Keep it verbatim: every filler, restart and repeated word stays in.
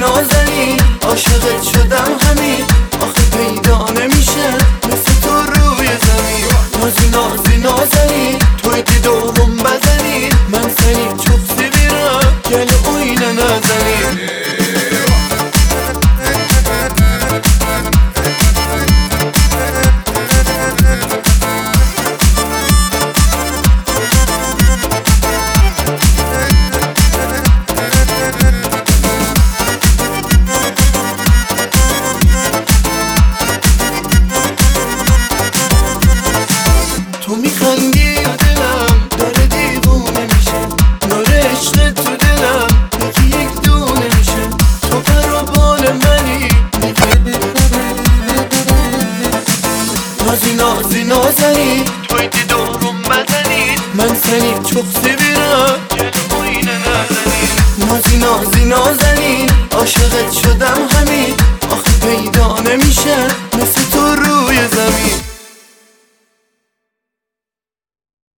نازنین عاشقت شدم همین آخه پیدا نمیشه مثل تو روی زمین نازی نازی نازنین توی دیدارم بزنین من seni çok seviyorum gel oyna nazanin تو میخندی و دلم داره دیوونه میشه نور عشق تو دلم یکی یک دونه میشه تو پر و بال منی نازی نازی نازنین توی دیدارم بزنین من seni çok seviyorum gel oyna nazanin نازی نازی نازنین عاشقت شدم